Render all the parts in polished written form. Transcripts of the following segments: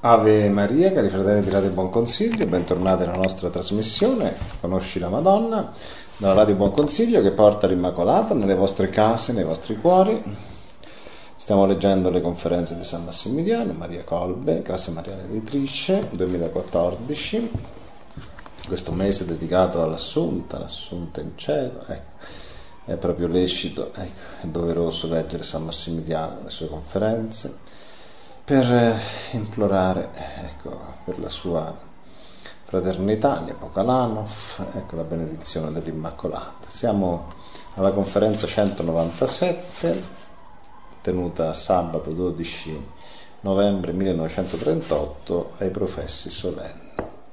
Ave Maria, cari fratelli di Radio Buon Consiglio, bentornati alla nostra trasmissione Conosci la Madonna, dalla Radio Buon Consiglio che porta l'Immacolata nelle vostre case, nei vostri cuori. Stiamo leggendo le conferenze di San Massimiliano, Maria Colbe, Casa Mariana Editrice, 2014, questo mese dedicato l'Assunta in cielo. È proprio lecito, è doveroso leggere San Massimiliano, le sue conferenze, per implorare per la sua fraternità, Nepokalanov, la benedizione dell'Immacolata. Siamo alla conferenza 197, tenuta sabato 12 novembre 1938 ai Professi Solenni.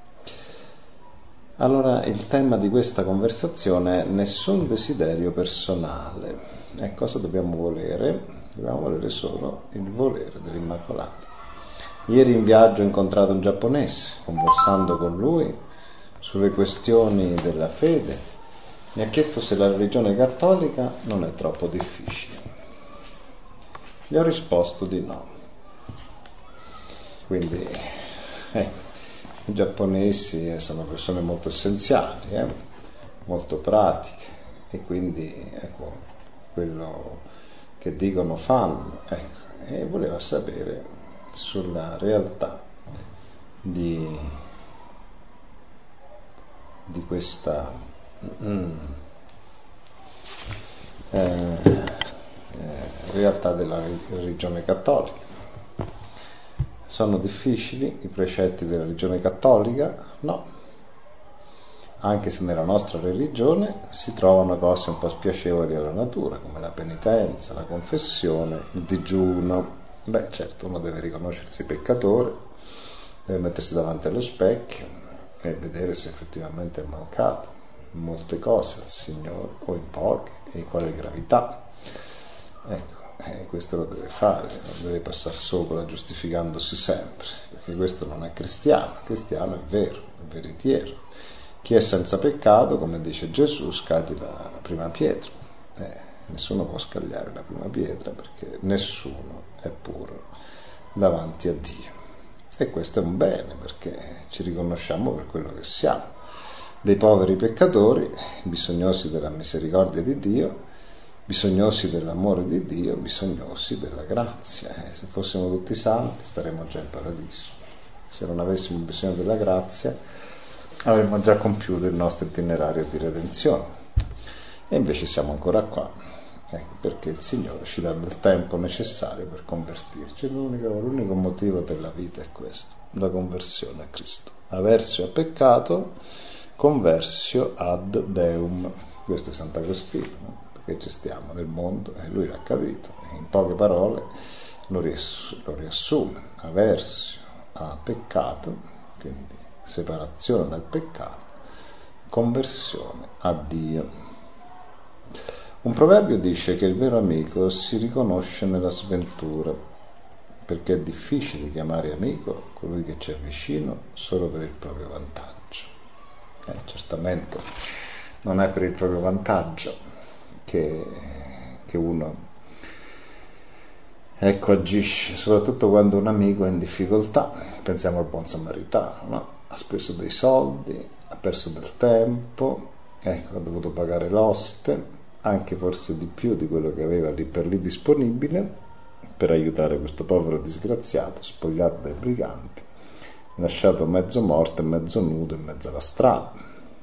Allora, il tema di questa conversazione è nessun desiderio personale. Cosa dobbiamo volere? Dobbiamo volere solo il volere dell'Immacolata. Ieri in viaggio ho incontrato un giapponese, conversando con lui sulle questioni della fede, mi ha chiesto se la religione cattolica non è troppo difficile. Gli ho risposto di no. Quelli i giapponesi sono persone molto essenziali, molto pratiche, e quindi quello che dicono fanno, e voleva sapere sulla realtà di questa realtà della religione cattolica. Sono difficili i precetti della religione cattolica? No. Anche se nella nostra religione si trovano cose un po' spiacevoli alla natura, come la penitenza, la confessione, il digiuno. Certo, uno deve riconoscersi peccatore, deve mettersi davanti allo specchio e vedere se effettivamente è mancato in molte cose al Signore, o in poche, e quale gravità. Questo lo deve fare, non deve passare sopra giustificandosi sempre, perché questo non è cristiano. Il cristiano è vero, è veritiero. Chi è senza peccato, come dice Gesù, scagli la prima pietra. Nessuno può scagliare la prima pietra, perché nessuno è puro davanti a Dio. E questo è un bene, perché ci riconosciamo per quello che siamo, dei poveri peccatori, bisognosi della misericordia di Dio, bisognosi dell'amore di Dio, bisognosi della grazia. Se fossimo tutti santi staremmo già in paradiso. Se non avessimo bisogno della grazia avremmo già compiuto il nostro itinerario di redenzione, e invece siamo ancora qua, perché il Signore ci dà del tempo necessario per convertirci. L'unico motivo della vita è questo, la conversione a Cristo. Aversio a peccato, conversio ad Deum. Questo è Sant'Agostino, perché ci stiamo nel mondo, e lui l'ha capito, in poche parole lo riassume. Aversio a peccato, quindi separazione dal peccato, conversione a Dio. Un proverbio dice che il vero amico si riconosce nella sventura, perché è difficile chiamare amico colui che ci è vicino solo per il proprio vantaggio. Certamente non è per il proprio vantaggio che uno agisce, soprattutto quando un amico è in difficoltà. Pensiamo al buon samaritano, no? Ha speso dei soldi, ha perso del tempo, ha dovuto pagare l'oste, anche forse di più di quello che aveva lì per lì disponibile, per aiutare questo povero disgraziato, spogliato dai briganti, lasciato mezzo morto e mezzo nudo in mezzo alla strada.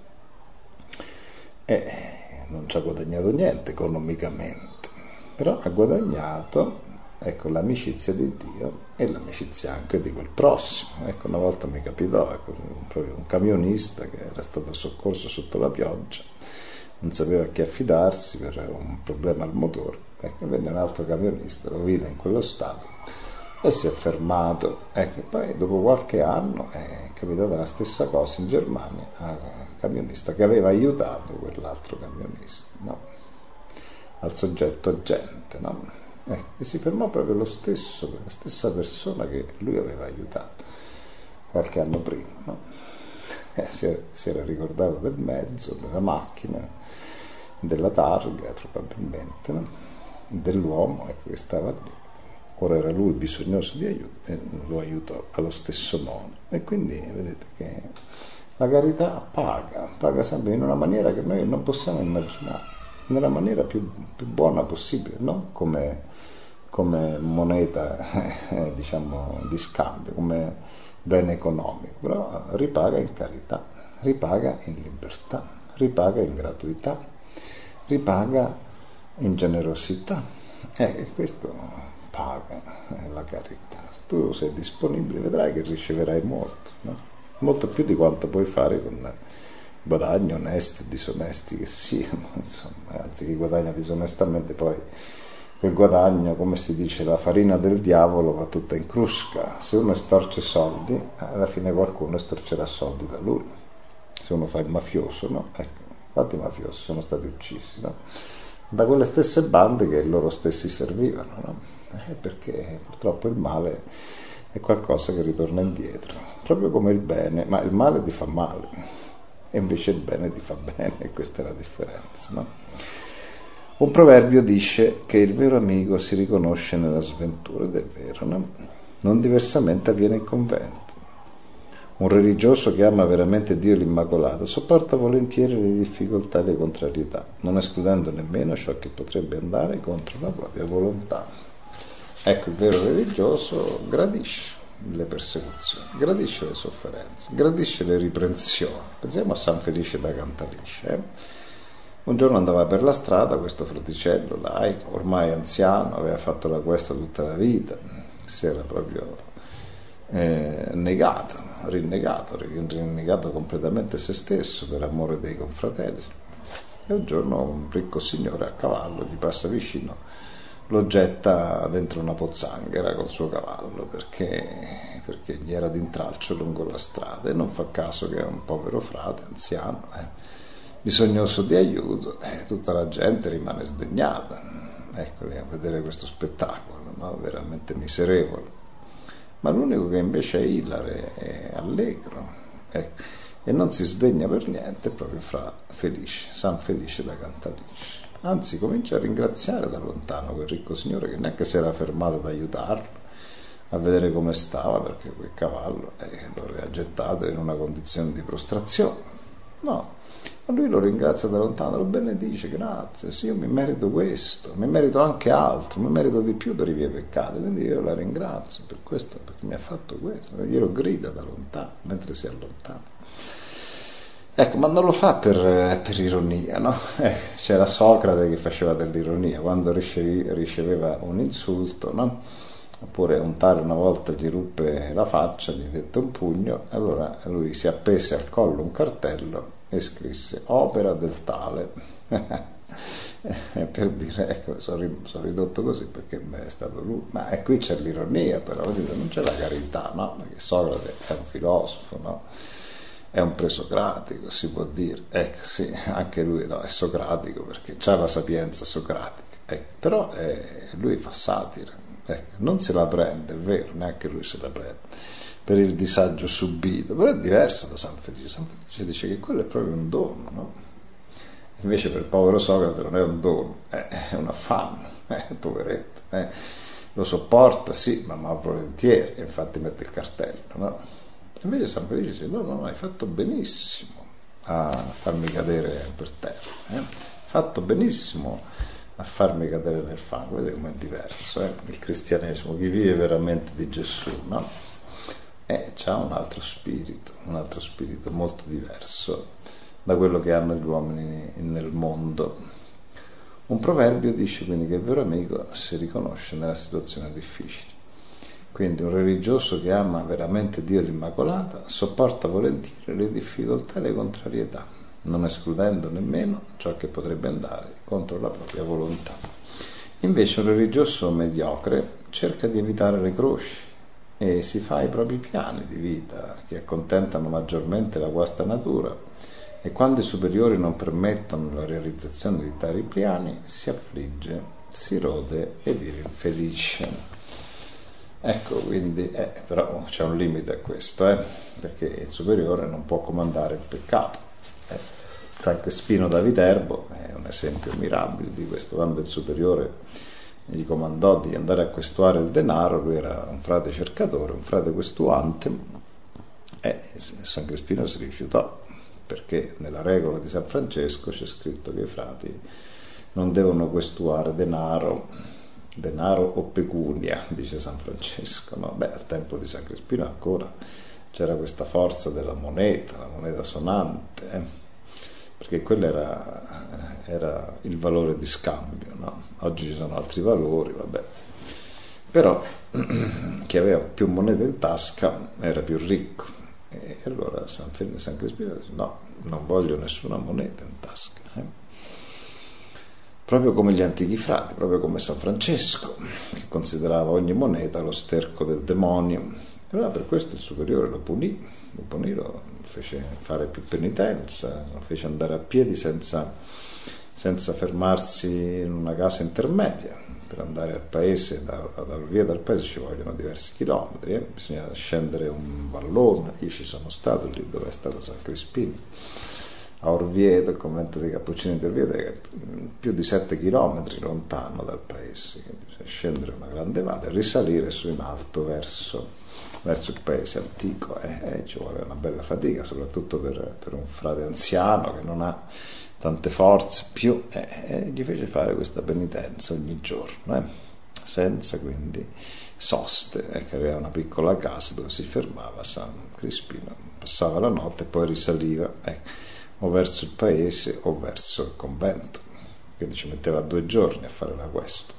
E non ci ha guadagnato niente economicamente, però ha guadagnato l'amicizia di Dio e l'amicizia anche di quel prossimo. Una volta mi capitò proprio un camionista che era stato soccorso sotto la pioggia, non sapeva a chi affidarsi per un problema al motore, venne un altro camionista, lo vide in quello stato e si è fermato. Poi dopo qualche anno è capitata la stessa cosa in Germania al camionista che aveva aiutato quell'altro camionista, no? Al soggetto agente, no? E si fermò proprio la stessa persona che lui aveva aiutato qualche anno prima, no? Si era ricordato del mezzo, della macchina, della targa probabilmente, no? Dell'uomo che stava lì. ora era lui bisognoso di aiuto e lo aiutò allo stesso modo. E quindi vedete che la carità paga sempre in una maniera che noi non possiamo immaginare, nella maniera più buona possibile, non come moneta diciamo di scambio, come bene economico, però ripaga in carità, ripaga in libertà, ripaga in gratuità, ripaga in generosità. E questo paga la carità. Se tu sei disponibile vedrai che riceverai molto, no? Molto più di quanto puoi fare con guadagni onesti o disonesti che siano, insomma. Anzi, chi guadagna disonestamente poi quel guadagno, come si dice, la farina del diavolo va tutta in crusca. Se uno estorce soldi, alla fine qualcuno estorcerà soldi da lui. Se uno fa il mafioso, no? Ecco, quanti mafiosi sono stati uccisi, no? Da quelle stesse bande che loro stessi servivano, no? Perché purtroppo il male è qualcosa che ritorna indietro, proprio come il bene, ma il male ti fa male e invece il bene ti fa bene, e questa è la differenza, no? Un proverbio dice che il vero amico si riconosce nella sventura, ed è vero, no? Non diversamente avviene in convento. Un religioso che ama veramente Dio e l'Immacolata sopporta volentieri le difficoltà e le contrarietà, non escludendo nemmeno ciò che potrebbe andare contro la propria volontà. Ecco, il vero religioso gradisce le persecuzioni, gradisce le sofferenze, gradisce le riprensioni. Pensiamo a San Felice da Cantalice. Un giorno andava per la strada questo fraticello laico, ormai anziano, aveva fatto la questa tutta la vita, si era proprio rinnegato completamente se stesso per amore dei confratelli. E un giorno un ricco signore a cavallo gli passa vicino, lo getta dentro una pozzanghera col suo cavallo perché gli era d'intralcio lungo la strada, e non fa caso che è un povero frate anziano, bisognoso di aiuto, tutta la gente rimane sdegnata, ecco, a vedere questo spettacolo, no? Veramente miserevole. Ma l'unico che invece è ilare, è allegro, e non si sdegna per niente è proprio San Felice da Cantalice. Anzi, comincia a ringraziare da lontano quel ricco signore che neanche si era fermato ad aiutarlo a vedere come stava, perché quel cavallo lo aveva gettato in una condizione di prostrazione. No, ma lui lo ringrazia da lontano, lo benedice: grazie, sì, io mi merito questo, mi merito anche altro, mi merito di più per i miei peccati, quindi io la ringrazio per questo, perché mi ha fatto questo. Glielo grida da lontano mentre si allontana. Ecco, ma non lo fa per ironia, no? C'era Socrate che faceva dell'ironia quando riceveva un insulto, no? Oppure un tale una volta gli ruppe la faccia, gli dette un pugno, allora lui si appese al collo un cartello e scrisse opera del tale, per dire, ecco, sono ridotto così perché è stato lui. Ma qui c'è l'ironia, però vedete, non c'è la carità, no? Perché Socrate è un filosofo, no? È un presocratico, si può dire, ecco, sì, anche lui, no, è socratico perché ha la sapienza socratica, ecco. Però lui fa satira, ecco, non se la prende, è vero, neanche lui se la prende per il disagio subito, però è diverso da San Felice. San Felice dice che quello è proprio un dono, no? Invece per il povero Socrate non è un dono, è un affanno, poveretto, lo sopporta, sì, ma volentieri, e infatti mette il cartello, no? Invece San Felice dice: no, hai fatto benissimo a farmi cadere per terra, hai fatto benissimo a farmi cadere nel fango. Vedete com'è diverso, il cristianesimo, chi vive veramente di Gesù, no? C'ha un altro spirito molto diverso da quello che hanno gli uomini nel mondo. Un proverbio dice quindi che il vero amico si riconosce nella situazione difficile. Quindi un religioso che ama veramente Dio e l'Immacolata sopporta volentieri le difficoltà e le contrarietà, non escludendo nemmeno ciò che potrebbe andare contro la propria volontà. Invece un religioso mediocre cerca di evitare le croci e si fa i propri piani di vita che accontentano maggiormente la guasta natura, e quando i superiori non permettono la realizzazione di tali piani si affligge, si rode e vive infelice. Ecco, quindi però c'è un limite a questo, perché il superiore non può comandare il peccato. Anche Spino da Viterbo è un esempio mirabile di questo, quando il superiore gli comandò di andare a questuare il denaro. Lui era un frate cercatore, un frate questuante, e San Crispino si rifiutò, perché nella regola di San Francesco c'è scritto che i frati non devono questuare denaro o pecunia, dice San Francesco, no? Al tempo di San Crispino ancora c'era questa forza della moneta, la moneta sonante, perché quello era il valore di scambio, no? Oggi ci sono altri valori, però chi aveva più monete in tasca era più ricco, e allora San Crispino dice: no, non voglio nessuna moneta in tasca, proprio come gli antichi frati, proprio come San Francesco, che considerava ogni moneta lo sterco del demonio. E allora per questo il superiore lo punì, lo fece fare più penitenza, lo fece andare a piedi senza fermarsi in una casa intermedia. Per andare al paese, da via dal paese ci vogliono diversi chilometri, bisogna scendere un vallone. Io ci sono stato lì dove è stato San Crispino, a Orvieto, il convento dei Cappuccini di Orvieto, che è più di 7 chilometri lontano dal paese, quindi bisogna scendere una grande valle, risalire su in alto verso il paese antico, ci vuole una bella fatica, soprattutto per un frate anziano che non ha tante forze più, gli fece fare questa penitenza ogni giorno, senza quindi soste, che aveva una piccola casa dove si fermava San Crispino, passava la notte e poi risaliva o verso il paese o verso il convento, quindi ci metteva 2 giorni a fare la questua,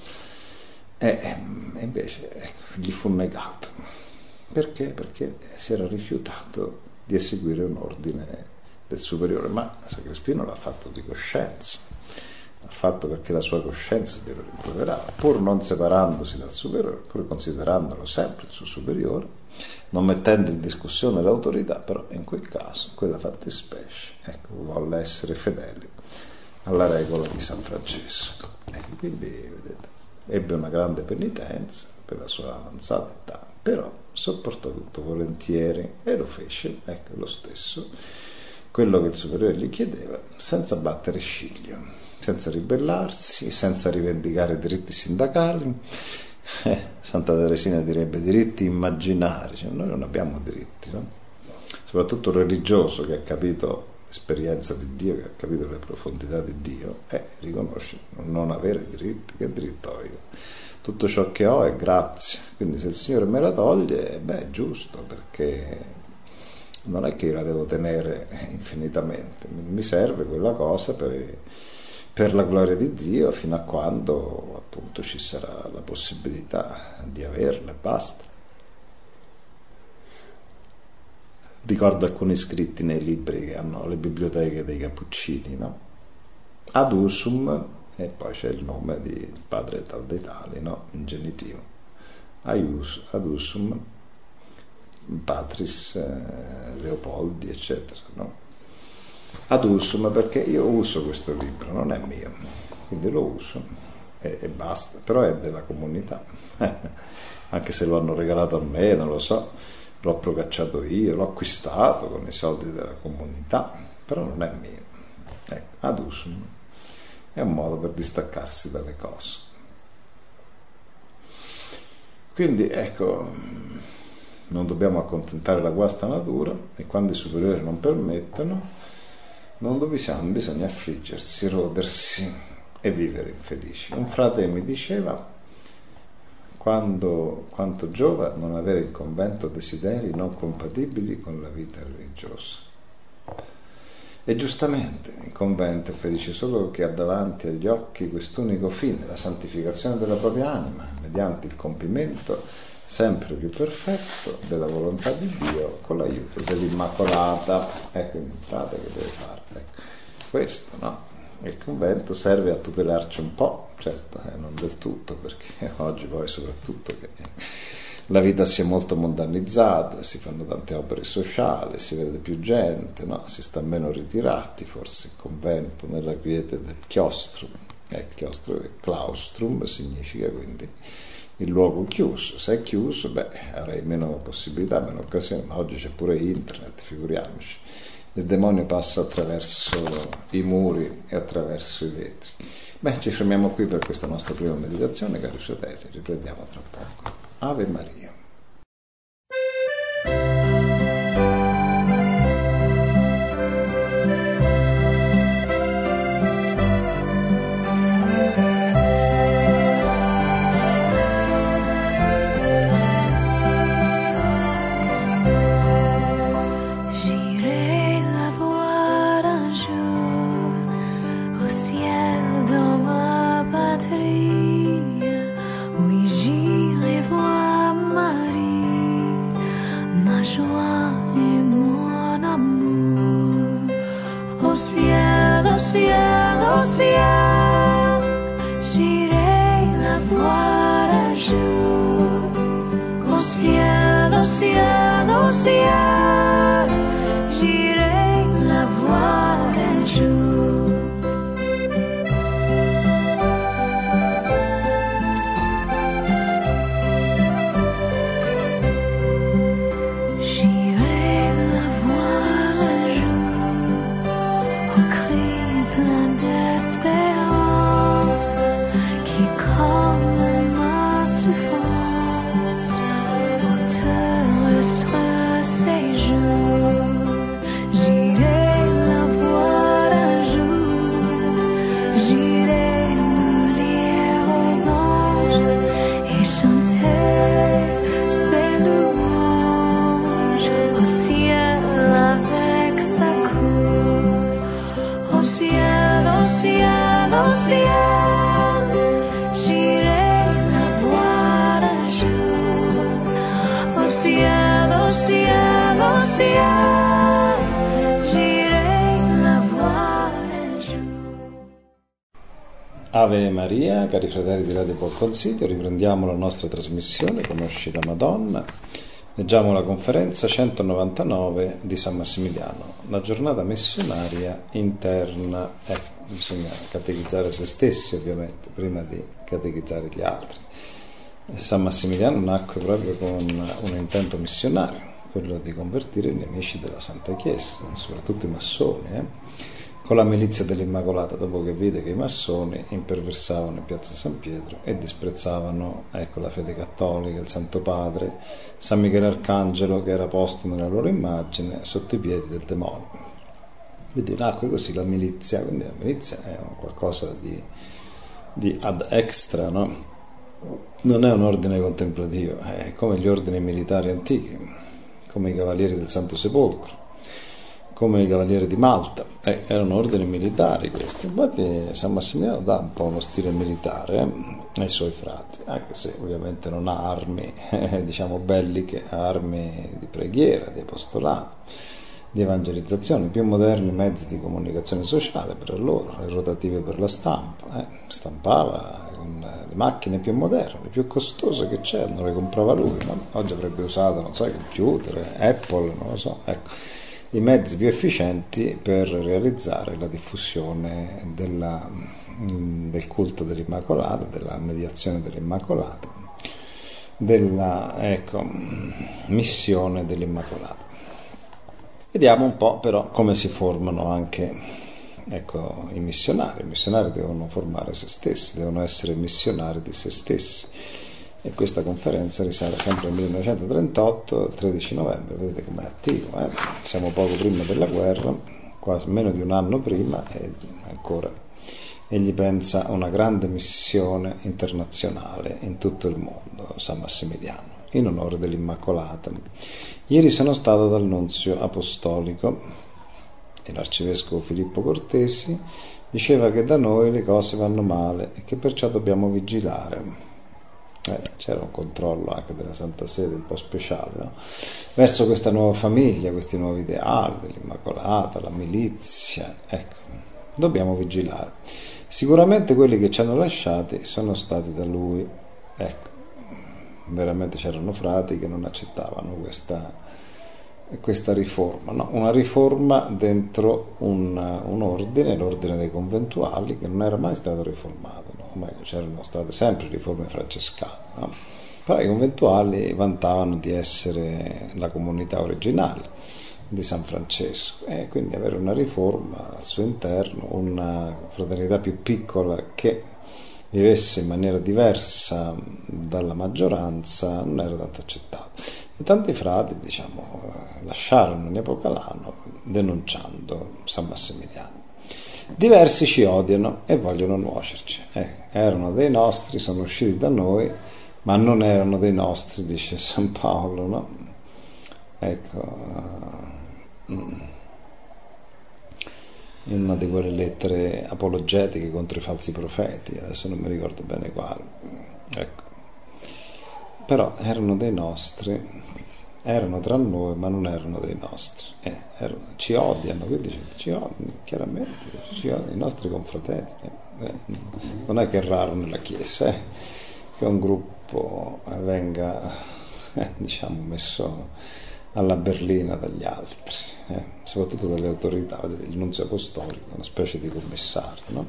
e invece gli fu negato. Perché? Perché si era rifiutato di eseguire un ordine del superiore. Ma San Crispino l'ha fatto di coscienza, l'ha fatto perché la sua coscienza glielo rimproverava, pur non separandosi dal superiore, pur considerandolo sempre il suo superiore, non mettendo in discussione l'autorità, però in quel caso, in quella fattispecie, volle essere fedeli alla regola di San Francesco. Quindi, vedete, ebbe una grande penitenza per la sua avanzata età, però sopportò tutto volentieri e lo fece, lo stesso, quello che il superiore gli chiedeva, senza battere ciglio, senza ribellarsi, senza rivendicare diritti sindacali. Santa Teresina direbbe diritti immaginari, cioè, noi non abbiamo diritti, no? Soprattutto un religioso che ha capito l'esperienza di Dio, che ha capito le profondità di Dio, riconosce non avere diritti. Che diritto ho io? Tutto ciò che ho è grazia, quindi se il Signore me la toglie, è giusto, perché non è che io la devo tenere infinitamente, mi serve quella cosa per la gloria di Dio, fino a quando appunto ci sarà la possibilità di averla e basta. Ricordo alcuni scritti nei libri che hanno le biblioteche dei Cappuccini, no? Ad usum, e poi c'è il nome di padre tal dei tali, no? In genitivo. Ad usum patris Leopoldi, eccetera, no? Ad usum, perché io uso questo libro, non è mio, quindi lo uso e basta, però è della comunità. Anche se lo hanno regalato a me, non lo so, l'ho procacciato io, l'ho acquistato con i soldi della comunità, però non è mio. Ad usum è un modo per distaccarsi dalle cose. Quindi non dobbiamo accontentare la guasta natura, e quando i superiori non permettono, bisogna affliggersi, rodersi e vivere infelici. Un frate mi diceva: quanto giova non avere in convento desideri non compatibili con la vita religiosa. E giustamente il convento è felice solo che ha davanti agli occhi quest'unico fine, la santificazione della propria anima, mediante il compimento sempre più perfetto della volontà di Dio, con l'aiuto dell'Immacolata. Quindi un frate che deve fare questo, no? Il convento serve a tutelarci un po', certo, non del tutto, perché oggi poi soprattutto che la vita si è molto mondanizzata, si fanno tante opere sociali, si vede più gente, no? Si sta meno ritirati, forse il convento nella quiete del chiostrum. Chiostro, claustrum significa quindi il luogo chiuso. Se è chiuso, avrei meno possibilità, meno occasioni, ma oggi c'è pure internet, figuriamoci. il demonio passa attraverso i muri e attraverso i vetri. Ci fermiamo qui per questa nostra prima meditazione, cari fratelli, riprendiamo tra poco. Ave Maria. Ave Maria, cari fratelli di Radio Buon Consiglio, riprendiamo la nostra trasmissione Conosci la Madonna. Leggiamo la conferenza 199 di San Massimiliano, la giornata missionaria interna. Bisogna catechizzare se stessi, ovviamente, prima di catechizzare gli altri. San Massimiliano nacque proprio con un intento missionario, quello di convertire i nemici della Santa Chiesa, soprattutto i massoni, con la milizia dell'Immacolata, dopo che vide che i massoni imperversavano in piazza San Pietro e disprezzavano la fede cattolica, il Santo Padre, San Michele Arcangelo, che era posto nella loro immagine sotto i piedi del demonio. Quindi nacque così la milizia, quindi la milizia è qualcosa di ad extra, no? Non è un ordine contemplativo, è come gli ordini militari antichi, come i cavalieri del Santo Sepolcro, come i cavalieri di Malta, erano ordini militari questi. Infatti San Massimiliano dà un po' uno stile militare ai suoi frati, anche se ovviamente non ha armi belliche, ha armi di preghiera, di apostolato, di evangelizzazione, più moderni mezzi di comunicazione sociale per allora, le rotative per la stampa, stampava con le macchine più moderne, più costose che c'erano, le comprava lui, no? Oggi avrebbe usato, non so, i computer, Apple, non lo so, i mezzi più efficienti per realizzare la diffusione del culto dell'Immacolata, della mediazione dell'Immacolata, della missione dell'Immacolata. Vediamo un po' però come si formano anche i missionari. I missionari devono formare se stessi, devono essere missionari di se stessi. E questa conferenza risale sempre al 1938, il 13 novembre, vedete com'è attivo, siamo poco prima della guerra, quasi meno di un anno prima, e ancora egli pensa a una grande missione internazionale in tutto il mondo, San Massimiliano, in onore dell'Immacolata. Ieri sono stato dal nunzio apostolico e l'arcivescovo Filippo Cortesi diceva che da noi le cose vanno male e che perciò dobbiamo vigilare. C'era un controllo anche della Santa Sede un po' speciale, no? Verso questa nuova famiglia, questi nuovi ideali dell'Immacolata, la milizia, dobbiamo vigilare. Sicuramente quelli che ci hanno lasciati sono stati da lui, veramente c'erano frati che non accettavano questa riforma, no? Una riforma dentro un ordine, l'ordine dei conventuali, che non era mai stato riformato, no? O meglio, c'erano state sempre riforme francescane, no? Però i conventuali vantavano di essere la comunità originale, di San Francesco, e quindi avere una riforma al suo interno, una fraternità più piccola che vivesse in maniera diversa dalla maggioranza, non era tanto accettato. E tanti frati, lasciarono Nepocalano denunciando San Massimiliano. Diversi ci odiano e vogliono nuocerci. Erano dei nostri, sono usciti da noi, ma non erano dei nostri, dice San Paolo, no? In una di quelle lettere apologetiche contro i falsi profeti, adesso non mi ricordo bene quale, però erano dei nostri, erano tra noi ma non erano dei nostri, ci odiano, quindi ci odiano, chiaramente ci odiano i nostri confratelli. Non è che è raro nella Chiesa che un gruppo venga messo alla berlina dagli altri, soprattutto dalle autorità. Vedete, il nunzio apostolico è una specie di commissario, no?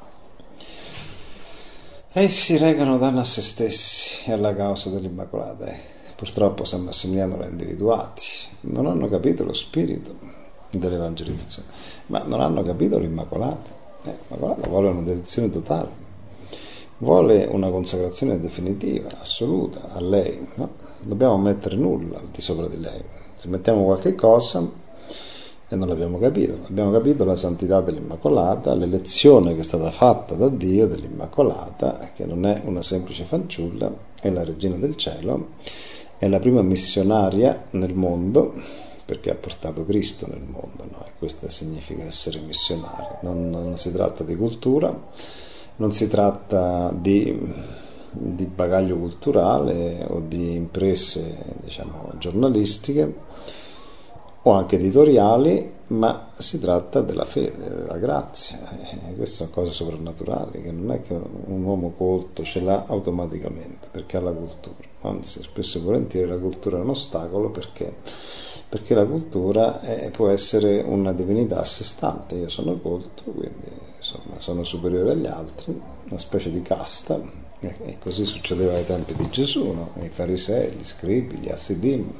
Essi recano danno a se stessi e alla causa dell'Immacolata. Purtroppo San Massimiliano li ha individuati, non hanno capito lo spirito dell'evangelizzazione, ma non hanno capito l'Immacolata. L'Immacolata vuole una dedizione totale, vuole una consacrazione definitiva, assoluta a lei, no? Dobbiamo mettere nulla al di sopra di lei. Se mettiamo qualche cosa e non l'abbiamo capito, abbiamo capito la santità dell'Immacolata, l'elezione che è stata fatta da Dio dell'Immacolata, che non è una semplice fanciulla, è la regina del cielo, è la prima missionaria nel mondo, perché ha portato Cristo nel mondo, no? E questo significa essere missionari. Non si tratta di cultura, non si tratta di bagaglio culturale o di imprese giornalistiche o anche editoriali, ma si tratta della fede, della grazia. Queste sono cose soprannaturali che non è che un uomo colto ce l'ha automaticamente perché ha la cultura, anzi spesso e volentieri la cultura è un ostacolo perché la cultura può essere una divinità a sé stante. Io sono colto, quindi sono superiore agli altri, una specie di casta. E così succedeva ai tempi di Gesù, no? I farisei, gli scribi, gli assidim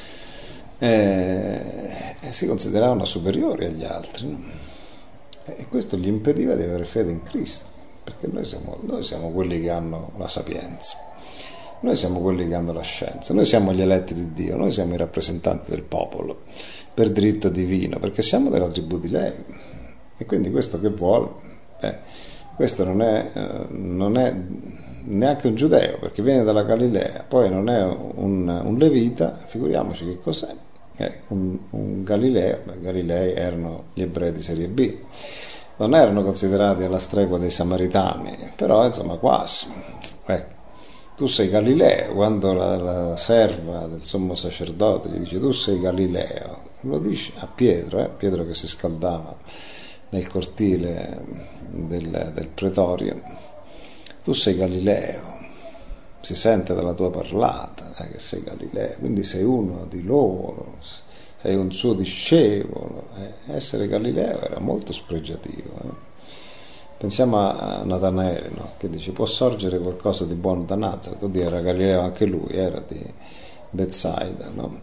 si consideravano superiori agli altri, no? E questo gli impediva di avere fede in Cristo, perché noi siamo quelli che hanno la sapienza, noi siamo quelli che hanno la scienza, noi siamo gli eletti di Dio, noi siamo i rappresentanti del popolo per diritto divino, perché siamo della tribù di Levi. E quindi questo che vuole? Questo non è neanche un giudeo, perché viene dalla Galilea, poi non è un levita, figuriamoci che cos'è. Un Galileo. Galilei erano gli ebrei di serie B, non erano considerati alla stregua dei samaritani, però insomma quasi. Tu sei Galileo, quando la serva del sommo sacerdote gli dice tu sei Galileo, lo dice a Pietro, Pietro che si scaldava nel cortile del pretorio, tu sei Galileo, si sente dalla tua parlata che sei Galileo, quindi sei uno di loro, sei un suo discepolo. Essere Galileo era molto spregiativo. Pensiamo a Natanaele, no? Che dice può sorgere qualcosa di buono da Nazareth. Oddio, era Galileo anche lui, era di Betsaida, no?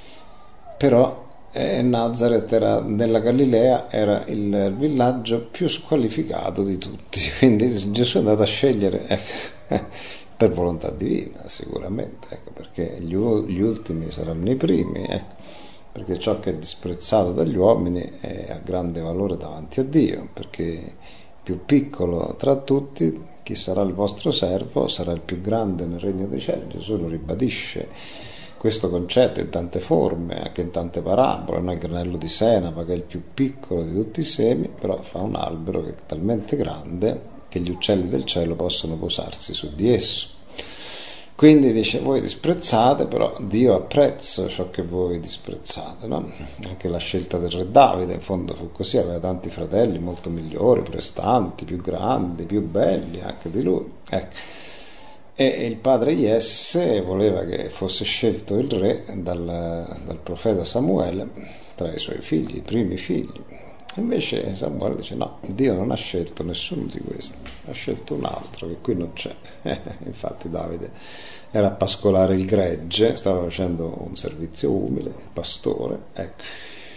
Però Nazareth nella Galilea era il villaggio più squalificato di tutti, quindi Gesù è andato a scegliere per volontà divina sicuramente, perché gli ultimi saranno i primi, perché ciò che è disprezzato dagli uomini ha grande valore davanti a Dio, perché più piccolo tra tutti, chi sarà il vostro servo sarà il più grande nel regno dei cieli. Gesù lo ribadisce questo concetto in tante forme, anche in tante parabole, no? Il granello di senapa che è il più piccolo di tutti i semi, però fa un albero che è talmente grande che gli uccelli del cielo possono posarsi su di esso. Quindi dice voi disprezzate, però Dio apprezza ciò che voi disprezzate, no? Anche la scelta del re Davide in fondo fu così, aveva tanti fratelli molto migliori, prestanti, più grandi, più belli anche di lui, E il padre Jesse voleva che fosse scelto il re dal profeta Samuele tra i suoi figli, i primi figli. Invece Samuele dice no, Dio non ha scelto nessuno di questi, ha scelto un altro che qui non c'è. Infatti Davide era a pascolare il gregge, stava facendo un servizio umile, il pastore,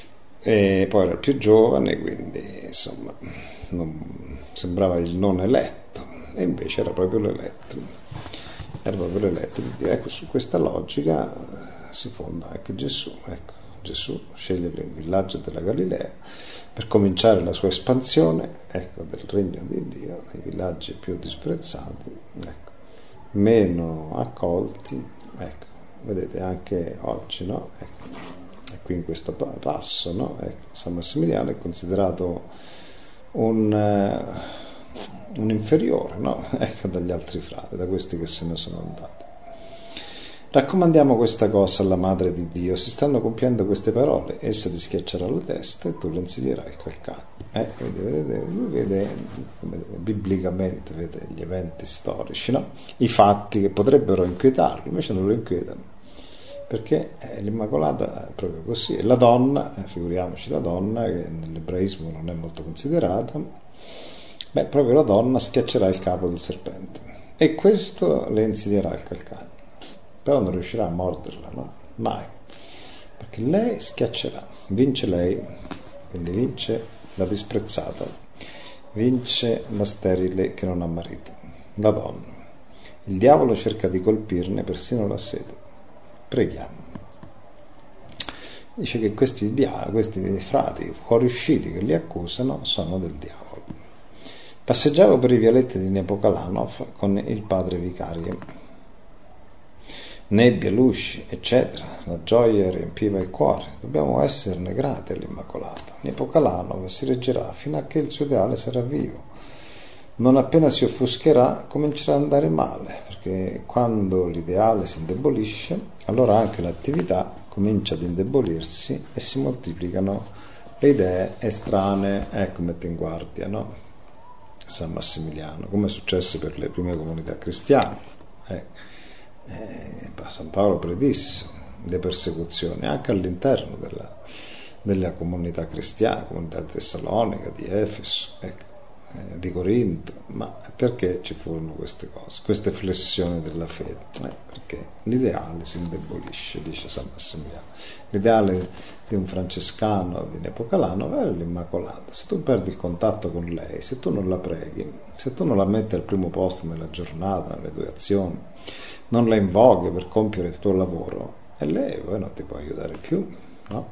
e poi era il più giovane, quindi insomma sembrava il non eletto, e invece era proprio l'eletto, di Dio. Ecco, su questa logica si fonda anche Gesù. Ecco, Gesù sceglie il villaggio della Galilea per cominciare la sua espansione, ecco, del regno di Dio nei villaggi più disprezzati, ecco, meno accolti, ecco, vedete anche oggi, no? Ecco, e qui in questo passo, no? Ecco, San Massimiliano è considerato un inferiore, no? Ecco, dagli altri frati, da questi che se ne sono andati. Raccomandiamo questa cosa alla Madre di Dio, si stanno compiendo queste parole, essa ti schiaccerà la testa e tu le insidierai il calcagno. Vedete, lui vede biblicamente, vede gli eventi storici, no? I fatti che potrebbero inquietarlo, invece non lo inquietano, perché l'Immacolata è proprio così. E la donna, figuriamoci la donna, che nell'ebraismo non è molto considerata, proprio la donna schiaccerà il capo del serpente, e questo le insidierà il calcagno. Però non riuscirà a morderla, no? Mai, perché lei schiaccerà, vince lei, quindi vince la disprezzata, vince la sterile che non ha marito, la donna. Il diavolo cerca di colpirne persino la sete. Preghiamo. Dice che questi frati fuoriusciti che li accusano sono del diavolo. Passeggiavo per i vialetti di Nepokalanov con il padre vicario. Nebbia, luci, eccetera, la gioia riempiva il cuore. Dobbiamo esserne grati all'Immacolata. Nepokalanov si reggerà fino a che il suo ideale sarà vivo. Non appena si offuscherà, comincerà ad andare male, perché quando l'ideale si indebolisce, allora anche l'attività comincia ad indebolirsi e si moltiplicano le idee estranee. Ecco, mette in guardia, no? San Massimiliano, come è successo per le prime comunità cristiane. San Paolo predisse le persecuzioni anche all'interno della comunità cristiana, comunità di Tessalonica, di Efeso, di Corinto. Ma perché ci furono queste cose, queste flessioni della fede? Perché l'ideale si indebolisce, dice San Massimiliano. L'ideale di un francescano di Nepocalanov era l'Immacolata. Se tu perdi il contatto con lei, se tu non la preghi, se tu non la metti al primo posto nella giornata, nelle tue azioni, non la invoghi per compiere il tuo lavoro, e lei poi non ti può aiutare più, no?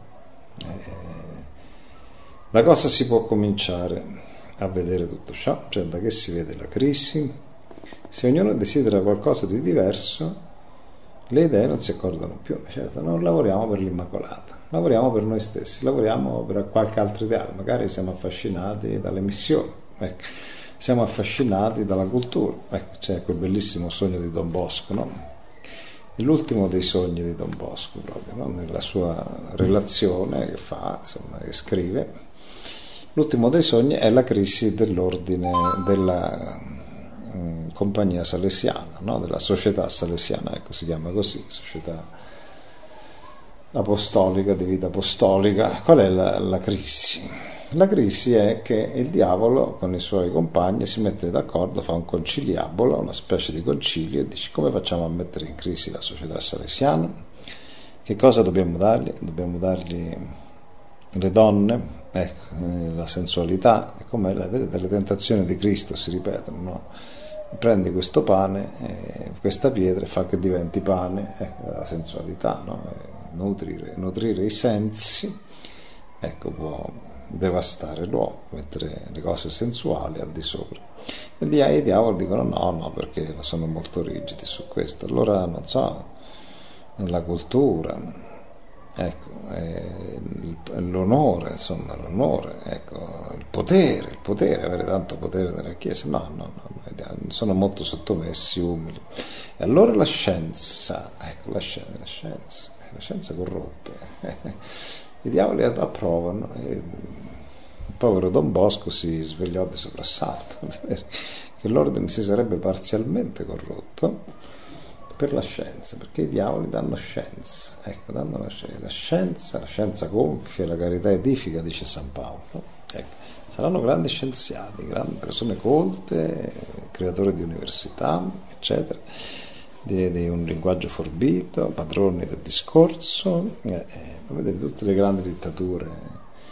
Da cosa si può cominciare a vedere tutto ciò? Cioè, da che si vede la crisi? Se ognuno desidera qualcosa di diverso, le idee non si accordano più. Certo, non lavoriamo per l'Immacolata, lavoriamo per noi stessi, lavoriamo per qualche altro ideale. Magari siamo affascinati dalle missioni, siamo affascinati dalla cultura. C'è quel bellissimo sogno di Don Bosco, no? È l'ultimo dei sogni di Don Bosco, proprio, no? Nella sua relazione che fa, insomma, che scrive. L'ultimo dei sogni è la crisi dell'ordine, della compagnia salesiana, no? Della società salesiana, ecco, si chiama così, società apostolica, di vita apostolica. Qual è la crisi? La crisi è che il diavolo con i suoi compagni si mette d'accordo, fa un conciliabolo, una specie di concilio, e dice: come facciamo a mettere in crisi la società salesiana? Che cosa dobbiamo dargli? Dobbiamo dargli le donne, la sensualità, e come vedete le tentazioni di Cristo si ripetono, no? Prendi questo pane, questa pietra, e fa che diventi pane, la sensualità, no? Nutrire i sensi, può devastare l'uomo, mettere le cose sensuali al di sopra. E i diavoli dicono no, perché sono molto rigidi su questo. Allora, non so, la cultura, l'onore, insomma, il potere, avere tanto potere nella Chiesa, no, sono molto sottomessi, umili. E allora la scienza corrompe. I diavoli approvano, e il povero Don Bosco si svegliò di soprassalto che l'ordine si sarebbe parzialmente corrotto per la scienza, perché i diavoli danno scienza, danno la scienza gonfia, la carità edifica, dice San Paolo. Saranno grandi scienziati, grandi persone colte, creatori di università, eccetera, di un linguaggio forbito, padroni del discorso. Vedete, tutte le grandi dittature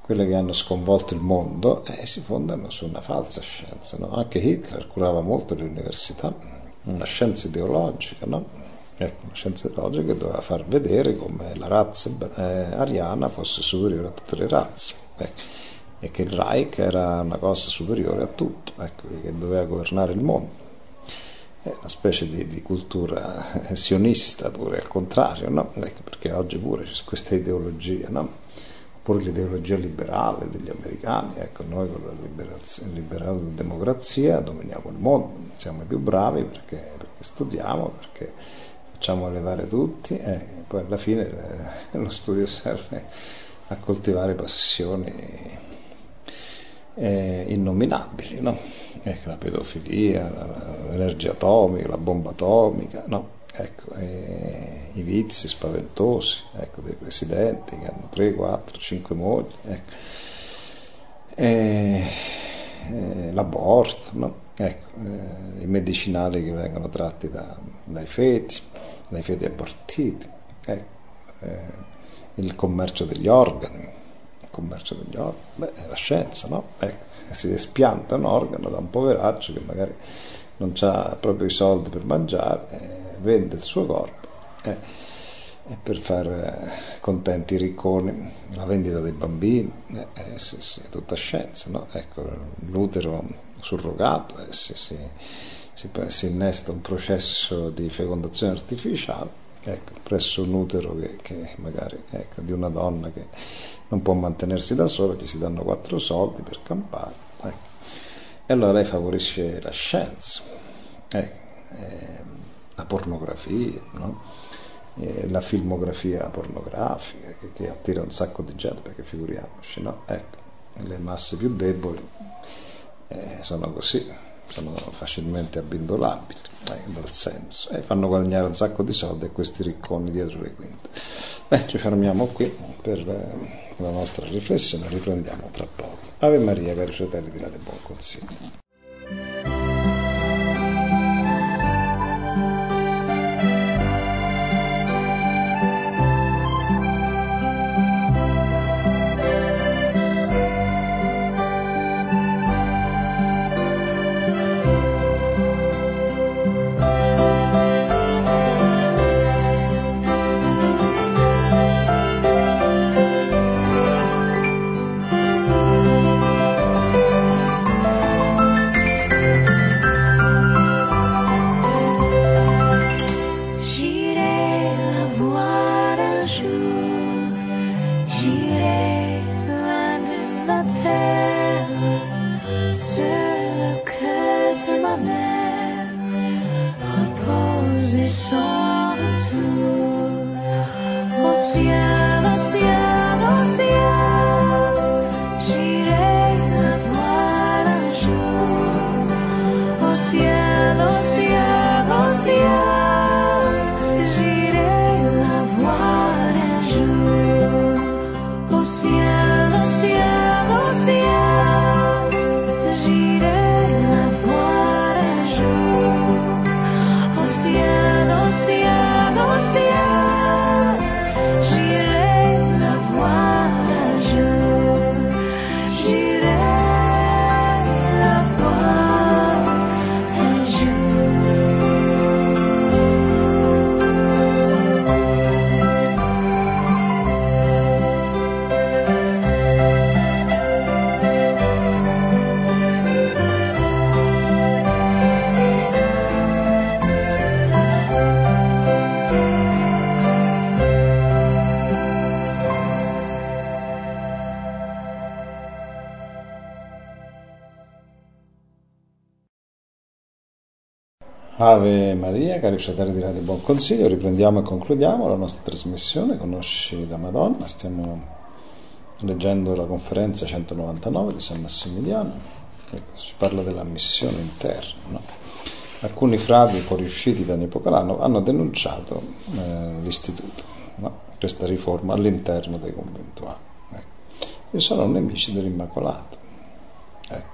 quelle che hanno sconvolto il mondo, si fondano su una falsa scienza, no? Anche Hitler curava molto le università, una scienza ideologica, no? Ecco, una scienza ideologica che doveva far vedere come la razza ariana fosse superiore a tutte le razze, ecco, e che il Reich era una cosa superiore a tutto, ecco, che doveva governare il mondo. È una specie di cultura sionista pure, al contrario, no? Ecco, perché oggi pure c'è questa ideologia, no? Oppure l'ideologia liberale degli americani, ecco, noi con la liberale democrazia dominiamo il mondo, siamo i più bravi perché studiamo, perché facciamo elevare tutti, e poi alla fine lo studio serve a coltivare passioni innominabili, no? Ecco, la pedofilia, l'energia atomica, la bomba atomica, no? Ecco, i vizi spaventosi, ecco, dei presidenti che hanno 3, 4, 5 mogli, ecco. L'aborto, no? Ecco, i medicinali che vengono tratti dai feti abortiti, ecco, il commercio degli organi. Beh, è la scienza, no? Ecco, si espianta un organo da un poveraccio che magari non ha proprio i soldi per mangiare, vende il suo corpo e per far contenti i ricconi, la vendita dei bambini, sì, è tutta scienza, no? Ecco, l'utero surrogato, si innesta un processo di fecondazione artificiale, ecco, presso un utero che magari, ecco, di una donna che non può mantenersi da sola, gli si danno 4 soldi per campare, ecco. E allora lei favorisce la scienza, la pornografia, no? La filmografia pornografica che attira un sacco di gente, perché figuriamoci, no? Ecco, le masse più deboli sono così, sono facilmente abbindolabili dal senso, e fanno guadagnare un sacco di soldi a questi ricconi dietro le quinte. Beh, ci fermiamo qui per la nostra riflessione, riprendiamo tra poco. Ave Maria, cari fratelli di Radio Buon Consiglio. Ave Maria, cari fratelli di Radio Buon Consiglio, riprendiamo e concludiamo la nostra trasmissione Conosci la Madonna. Stiamo leggendo la conferenza 199 di San Massimiliano, ecco, si parla della missione interna, no? Alcuni frati fuoriusciti da Nepocalano hanno denunciato l'istituto, no? Questa riforma all'interno dei conventuali, ecco. E sono nemici dell'Immacolata, ecco.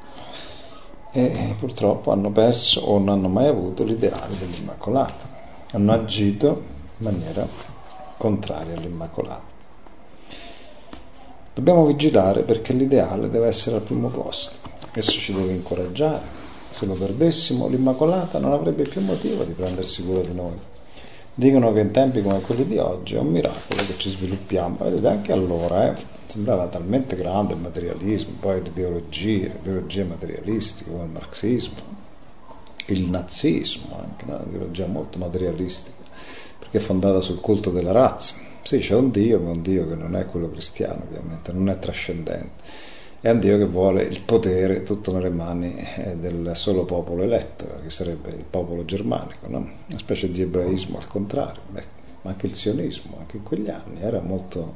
E purtroppo hanno perso o non hanno mai avuto l'ideale dell'Immacolata, hanno agito in maniera contraria all'Immacolata. Dobbiamo vigilare perché l'ideale deve essere al primo posto. Esso ci deve incoraggiare. Se lo perdessimo, l'Immacolata non avrebbe più motivo di prendersi cura di noi. Dicono che in tempi come quelli di oggi è un miracolo che ci sviluppiamo. Vedete, anche allora sembrava talmente grande il materialismo, poi le ideologie materialistiche come il marxismo, il nazismo, anche un'ideologia molto materialistica, perché è fondata sul culto della razza. Sì, c'è un Dio, ma un Dio che non è quello cristiano, ovviamente, non è trascendente. È un Dio che vuole il potere tutto nelle mani del solo popolo eletto, che sarebbe il popolo germanico, no? Una specie di ebraismo al contrario. Ma anche il sionismo, anche in quegli anni, era molto,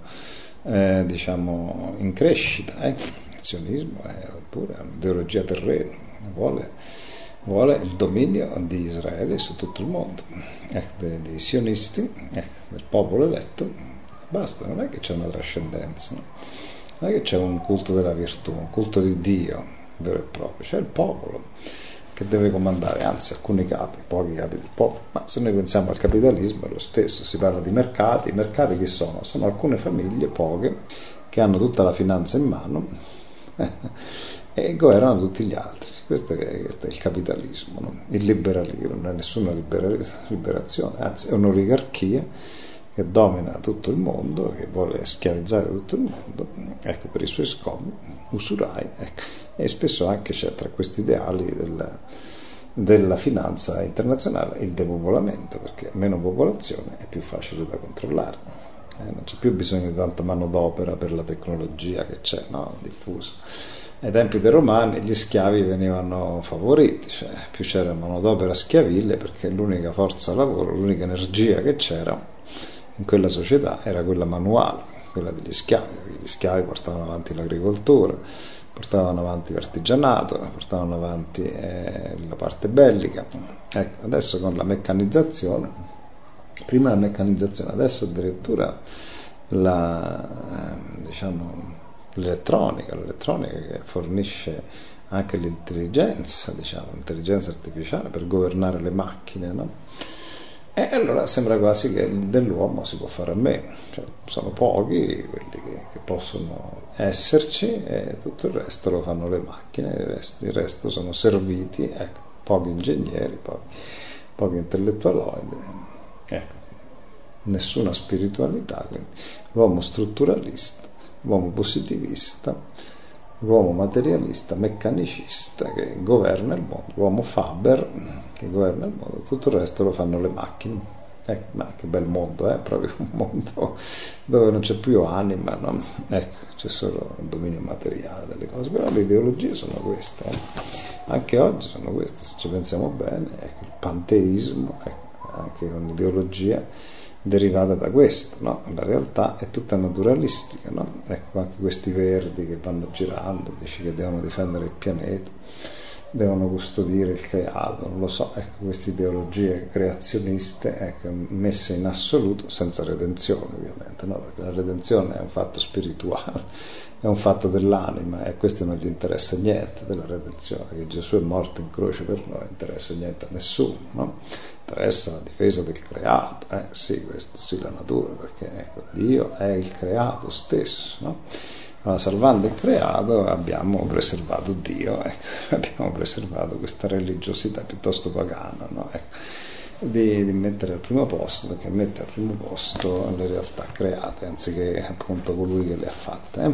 in crescita. Il sionismo è pure un'ideologia terrena, vuole il dominio di Israele su tutto il mondo, dei sionisti, del popolo eletto. Basta, non è che c'è una trascendenza, no? Non è che c'è un culto della virtù, un culto di Dio vero e proprio, c'è il popolo che deve comandare, anzi alcuni capi, pochi capi del popolo. Ma se noi pensiamo al capitalismo è lo stesso, si parla di mercati. I mercati chi sono? Sono alcune famiglie, poche, che hanno tutta la finanza in mano e governano tutti gli altri. Questo è il capitalismo, no? Il liberalismo non è nessuna liberazione, anzi è un'oligarchia che domina tutto il mondo, che vuole schiavizzare tutto il mondo, per i suoi scopi, usurai, e spesso anche c'è tra questi ideali della finanza internazionale il depopolamento, perché meno popolazione è più facile da controllare, non c'è più bisogno di tanta manodopera per la tecnologia che c'è, no? Diffusa. Ai tempi dei Romani gli schiavi venivano favoriti, cioè più c'era manodopera schiavile, perché l'unica forza lavoro, l'unica energia che c'era in quella società era quella manuale, quella degli schiavi. Gli schiavi portavano avanti l'agricoltura, portavano avanti l'artigianato, portavano avanti la parte bellica. Adesso con la meccanizzazione, prima la meccanizzazione, adesso addirittura l'elettronica che fornisce anche l'intelligenza artificiale per governare le macchine, no? E allora sembra quasi che dell'uomo si può fare a meno, cioè, sono pochi quelli che possono esserci e tutto il resto lo fanno le macchine, il resto sono serviti, pochi ingegneri, pochi intellettualoidi, nessuna spiritualità, quindi l'uomo strutturalista, l'uomo positivista, l'uomo materialista, meccanicista che governa il mondo, l'uomo Faber che governa il mondo, tutto il resto lo fanno le macchine. Ma che bel mondo, proprio un mondo dove non c'è più anima, no? C'è solo il dominio materiale delle cose, però le ideologie sono queste, anche oggi sono queste, se ci pensiamo bene, il panteismo, anche un'ideologia derivata da questo, no? La realtà è tutta naturalistica, no? Anche questi verdi che vanno girando, dici che devono difendere il pianeta, devono custodire il creato, non lo so, queste ideologie creazioniste messe in assoluto, senza redenzione ovviamente, no? Perché la redenzione è un fatto spirituale, è un fatto dell'anima, e a questo non gli interessa niente della redenzione, che Gesù è morto in croce per noi, non interessa niente a nessuno, no? Interessa la difesa del creato, sì, questo sì, la natura, perché Dio è il creato stesso, no? Allora, salvando il creato abbiamo preservato Dio, abbiamo preservato questa religiosità piuttosto pagana, no? Di mettere al primo posto, perché mette al primo posto le realtà create anziché appunto colui che le ha fatte.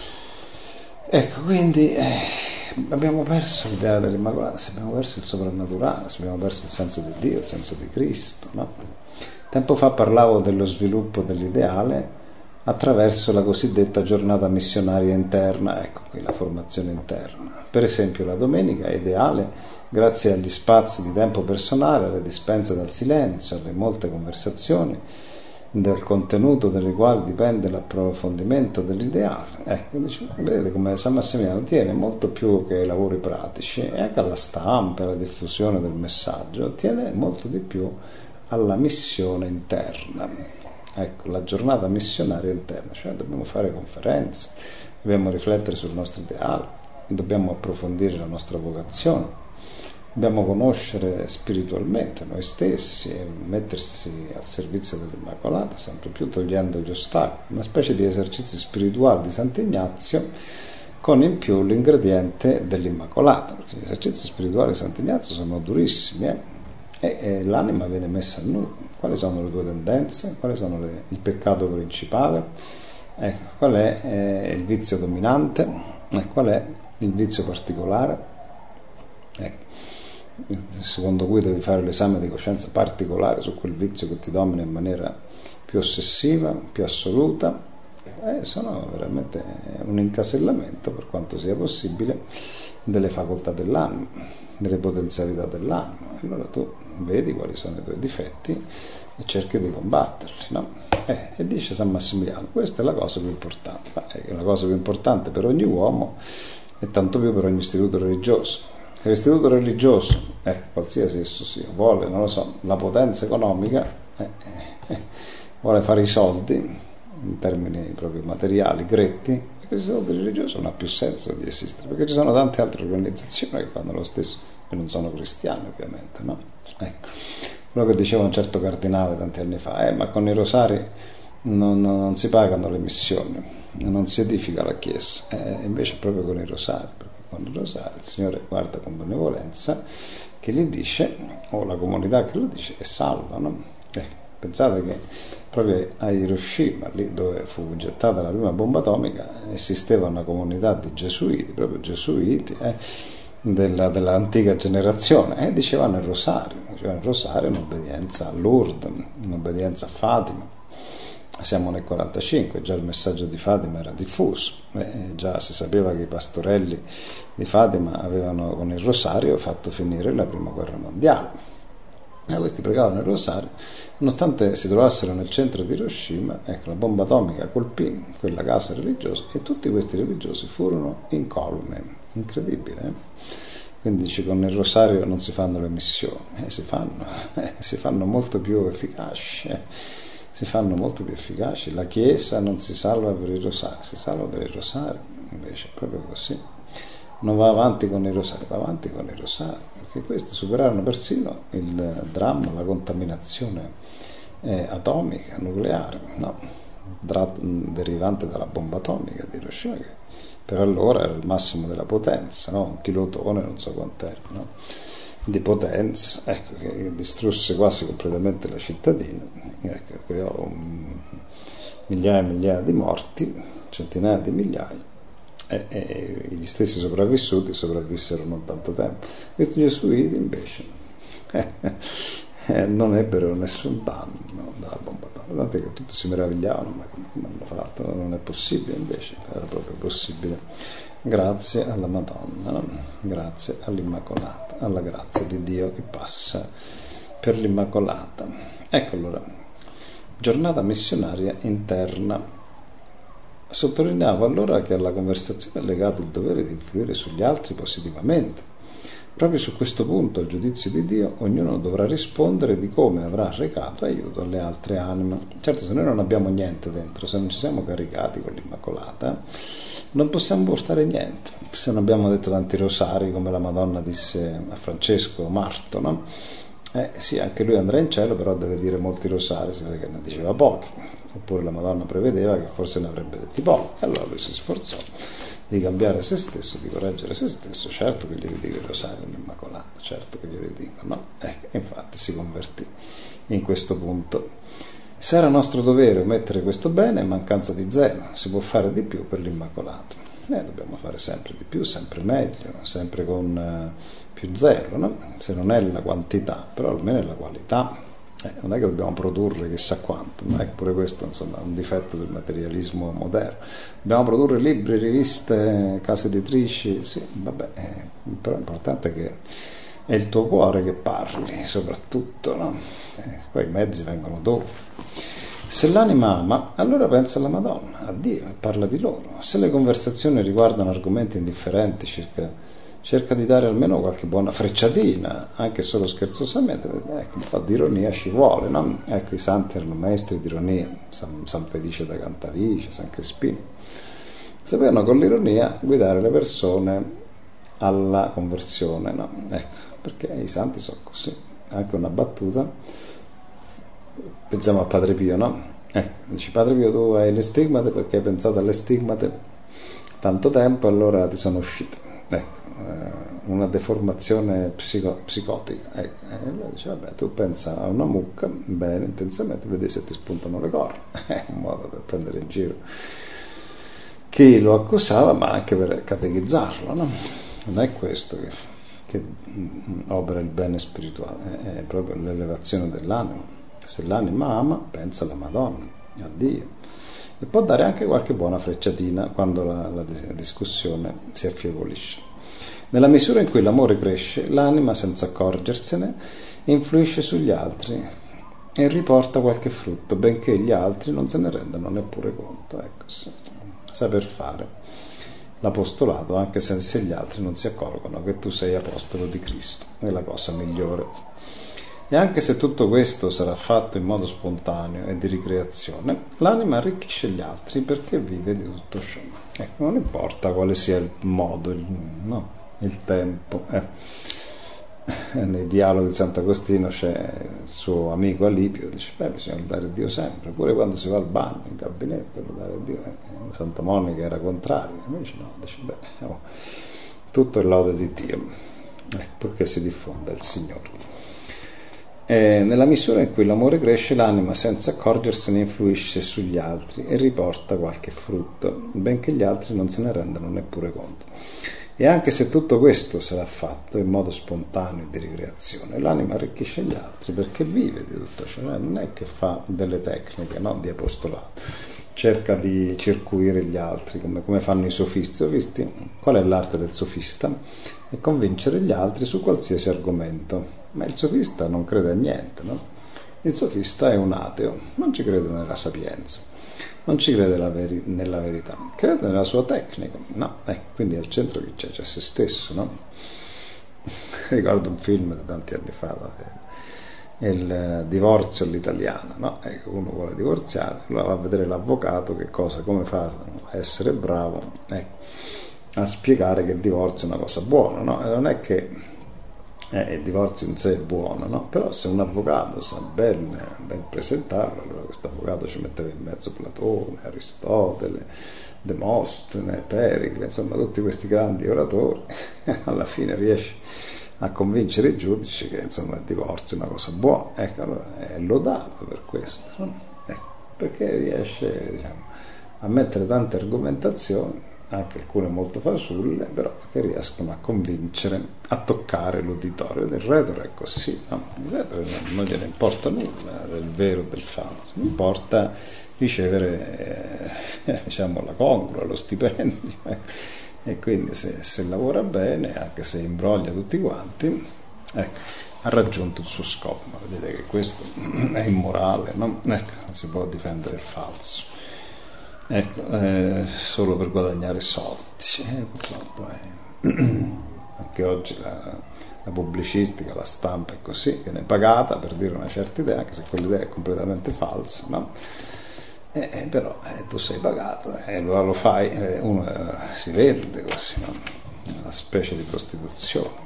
Quindi abbiamo perso l'idea dell'Immacolata, abbiamo perso il soprannaturale, abbiamo perso il senso di Dio, il senso di Cristo, no? Tempo fa parlavo dello sviluppo dell'ideale attraverso la cosiddetta giornata missionaria interna, qui la formazione interna. Per esempio la domenica è ideale grazie agli spazi di tempo personale, alle dispense dal silenzio, alle molte conversazioni, del contenuto delle quali dipende l'approfondimento dell'ideale. Vedete come San Massimiliano tiene molto più che ai lavori pratici, e anche alla stampa, alla diffusione del messaggio, tiene molto di più alla missione interna. La giornata missionaria interna, cioè dobbiamo fare conferenze, dobbiamo riflettere sul nostro ideale, dobbiamo approfondire la nostra vocazione, dobbiamo conoscere spiritualmente noi stessi e mettersi al servizio dell'Immacolata, sempre più togliendo gli ostacoli, una specie di esercizio spirituale di Sant'Ignazio con in più l'ingrediente dell'Immacolata, perché gli esercizi spirituali di Sant'Ignazio sono durissimi e l'anima viene messa a nudo. Quali sono le tue tendenze? Quali sono il peccato principale? Qual è il vizio dominante? Qual è il vizio particolare? Secondo cui devi fare l'esame di coscienza particolare su quel vizio che ti domina in maniera più ossessiva, più assoluta. Sono veramente un incasellamento, per quanto sia possibile, delle facoltà dell'anima, delle potenzialità dell'anima. Allora tu vedi quali sono i tuoi difetti e cerchi di combatterli, no? E dice San Massimiliano, questa è la cosa più importante. È la cosa più importante per ogni uomo e tanto più per ogni istituto religioso. Se l'istituto religioso, qualsiasi esso sia, vuole, non lo so, la potenza economica, vuole fare i soldi in termini proprio materiali, gretti, e questo istituto religioso non ha più senso di esistere, perché ci sono tante altre organizzazioni che fanno lo stesso, che non sono cristiane ovviamente, no? Quello che diceva un certo cardinale tanti anni fa, ma con i rosari non si pagano le missioni, non si edifica la Chiesa, invece proprio con i rosari, perché con il rosario il Signore guarda con benevolenza che gli dice, o la comunità che lo dice, e salva, no? Pensate che proprio a Hiroshima, lì dove fu gettata la prima bomba atomica, esisteva una comunità di gesuiti, proprio gesuiti, dell'antica generazione, e dicevano il rosario in obbedienza a Lourdes, in obbedienza a Fatima. Siamo nel 45, già il messaggio di Fatima era diffuso, già si sapeva che i pastorelli di Fatima avevano con il rosario fatto finire la prima guerra mondiale. Questi pregavano il rosario, nonostante si trovassero nel centro di Hiroshima, la bomba atomica colpì quella casa religiosa e tutti questi religiosi furono incolume. Incredibile, Quindi dice, con il rosario non si fanno le missioni, si fanno molto più efficaci, La Chiesa non si salva per il rosario, si salva per il rosario, invece è proprio così. Non va avanti con il rosario, va avanti con il rosario, perché questi superarono persino il dramma, la contaminazione atomica, nucleare, no? Derivante dalla bomba atomica di Hiroshima, che per allora era il massimo della potenza, no? Un kilotone, non so quant'era, no? Di potenza, che distrusse quasi completamente la cittadina, creò migliaia e migliaia di morti, centinaia di migliaia, e gli stessi sopravvissuti sopravvissero non tanto tempo. Questi gesuiti invece non ebbero nessun danno dalla bomba atomica, tanto che tutti si meravigliavano, ma come hanno fatto? Non è possibile, invece era proprio possibile, grazie alla Madonna, no? Grazie all'Immacolata, alla grazia di Dio che passa per l'Immacolata. Allora, giornata missionaria interna. Sottolineavo allora che alla conversazione è legato il dovere di influire sugli altri positivamente. Proprio su questo punto, al giudizio di Dio, ognuno dovrà rispondere di come avrà recato aiuto alle altre anime. Certo, se noi non abbiamo niente dentro, se non ci siamo caricati con l'Immacolata, non possiamo portare niente. Se non abbiamo detto tanti rosari, come la Madonna disse a Francesco Marto, no? Sì, anche lui andrà in cielo, però deve dire molti rosari, si vede che ne diceva pochi. Oppure la Madonna prevedeva che forse ne avrebbe detti pochi. E allora lui si sforzò di cambiare se stesso, di correggere se stesso. Certo che gli ridico il rosario all'Immacolata, certo che gli ridico, no? Infatti si convertì in questo punto. Se era nostro dovere omettere questo bene, mancanza di zelo, si può fare di più per l'Immacolata. Dobbiamo fare sempre di più, sempre meglio, sempre con più zelo, no? Se non è la quantità, però almeno è la qualità. Non è che dobbiamo produrre chissà quanto, non è che pure questo, insomma, è un difetto del materialismo moderno. Dobbiamo produrre libri, riviste, case editrici, sì, vabbè, però l'importante è che è il tuo cuore che parli, soprattutto, no? Poi i mezzi vengono dopo. Se l'anima ama, allora pensa alla Madonna, a Dio, e parla di loro. Se le conversazioni riguardano argomenti indifferenti, cerca di dare almeno qualche buona frecciatina, anche solo scherzosamente. Un po' di ironia ci vuole, no? I santi erano maestri di ironia, San Felice da Cantalice, San Crispino. Sapevano con l'ironia guidare le persone alla conversione, no? perché i santi sono così. Anche una battuta, pensiamo a Padre Pio, no? Dici, Padre Pio, tu hai le stigmate perché hai pensato alle stigmate tanto tempo, allora ti sono uscite. Una deformazione psicotica. E allora dice, vabbè, tu pensa a una mucca, bene, intensamente, vedi se ti spuntano le corna. È un modo per prendere in giro chi lo accusava, ma anche per catechizzarlo, no? Non è questo che opera il bene spirituale, è proprio l'elevazione dell'anima. Se l'anima ama, pensa alla Madonna, a Dio, e può dare anche qualche buona frecciatina quando la discussione si affievolisce. Nella misura in cui l'amore cresce, l'anima, senza accorgersene, influisce sugli altri e riporta qualche frutto, benché gli altri non se ne rendano neppure conto. Ecco, saper fare l'apostolato, anche se gli altri non si accorgono che tu sei apostolo di Cristo, è la cosa migliore. E anche se tutto questo sarà fatto in modo spontaneo e di ricreazione, l'anima arricchisce gli altri perché vive di tutto ciò. Ecco, non importa quale sia il modo, il tempo. Nei dialoghi di Sant'Agostino c'è il suo amico Alipio, dice, bisogna lodare Dio sempre, pure quando si va al bagno, in gabinetto, lodare Dio. Santa Monica era contraria, invece no, dice, tutto è lode di Dio, perché si diffonda il Signore. Nella misura in cui l'amore cresce, l'anima, senza accorgersene, influisce sugli altri e riporta qualche frutto, benché gli altri non se ne rendano neppure conto. E anche se tutto questo sarà fatto in modo spontaneo e di ricreazione, l'anima arricchisce gli altri perché vive di tutto ciò, non è che fa delle tecniche, no, di apostolato, cerca di circuire gli altri come fanno i sofisti. Sofisti, qual è l'arte del sofista? È convincere gli altri su qualsiasi argomento, ma il sofista non crede a niente, no? Il sofista è un ateo, non ci crede nella sapienza, non ci crede nella verità, crede nella sua tecnica, no? Quindi al centro chi c'è? C'è se stesso, no? Ricordo un film di tanti anni fa, il divorzio all'italiana, no? Uno vuole divorziare, allora va a vedere l'avvocato come fa a essere bravo, a spiegare che il divorzio è una cosa buona, no? Non è che il divorzio in sé è buono, no? Però se un avvocato sa ben presentarlo, allora questo avvocato ci metteva in mezzo Platone, Aristotele, Demostene, Pericle, insomma tutti questi grandi oratori, alla fine riesce a convincere i giudici che insomma il divorzio è una cosa buona, allora è lodato per questo, no? Perché riesce, a mettere tante argomentazioni, anche alcune molto fasulle, però che riescono a convincere, a toccare l'uditorio. Il retore è così, no? Il retore non gliene importa nulla del vero o del falso, non importa ricevere la congrua, lo stipendio, e quindi se lavora bene, anche se imbroglia tutti quanti, ha raggiunto il suo scopo. Ma vedete che questo è immorale, no? Non si può difendere il falso. Solo per guadagnare soldi, purtroppo anche oggi la pubblicistica, la stampa è così, viene pagata per dire una certa idea, anche se quell'idea è completamente falsa, no? Però tu sei pagato e allora lo fai, uno si vende così, no? Una specie di prostituzione.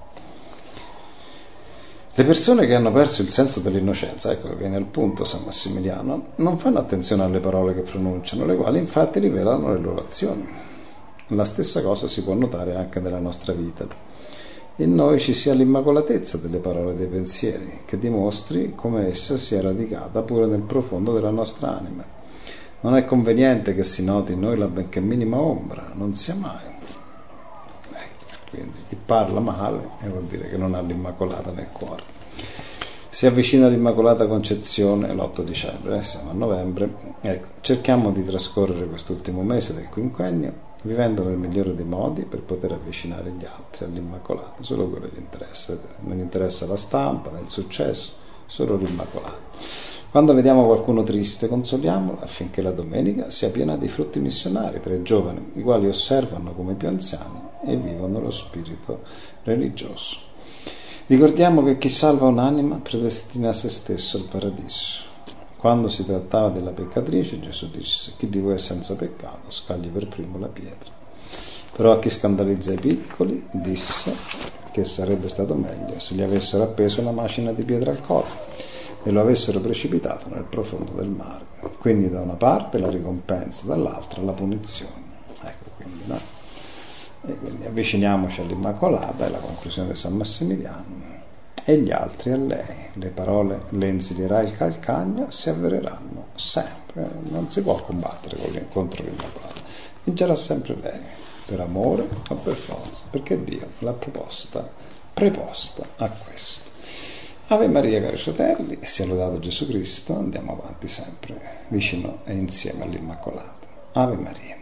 Le persone che hanno perso il senso dell'innocenza, ecco che viene al punto San Massimiliano, non fanno attenzione alle parole che pronunciano, le quali infatti rivelano le loro azioni. La stessa cosa si può notare anche nella nostra vita. In noi ci sia l'immacolatezza delle parole e dei pensieri, che dimostri come essa sia radicata pure nel profondo della nostra anima. Non è conveniente che si noti in noi la benché minima ombra, non sia mai. Quindi chi parla male vuol dire che non ha l'Immacolata nel cuore. Si avvicina all'Immacolata Concezione l'8 dicembre, siamo a novembre. Cerchiamo di trascorrere quest'ultimo mese del quinquennio vivendo nel migliore dei modi per poter avvicinare gli altri all'Immacolata. Solo quello gli interessa. Non interessa la stampa, né il successo, solo l'Immacolata. Quando vediamo qualcuno triste, consoliamolo affinché la domenica sia piena di frutti missionari tra i giovani, i quali osservano come più anziani e vivono lo spirito religioso. Ricordiamo che chi salva un'anima predestina se stesso al paradiso. Quando si trattava della peccatrice, Gesù disse: chi di voi è senza peccato, scagli per primo la pietra. Però a chi scandalizza i piccoli disse che sarebbe stato meglio se gli avessero appeso una macina di pietra al collo e lo avessero precipitato nel profondo del mare. Quindi da una parte la ricompensa, dall'altra la punizione. Ecco, quindi no? E quindi avviciniamoci all'Immacolata, è la conclusione di San Massimiliano, e gli altri a lei. Le parole "le insidierà il calcagno" si avvereranno sempre. Non si può combattere contro l'Immacolata. Vincerà sempre lei, per amore o per forza, perché Dio l'ha preposta a questo. Ave Maria, cari fratelli, sia lodato Gesù Cristo. Andiamo avanti sempre vicino e insieme all'Immacolata. Ave Maria.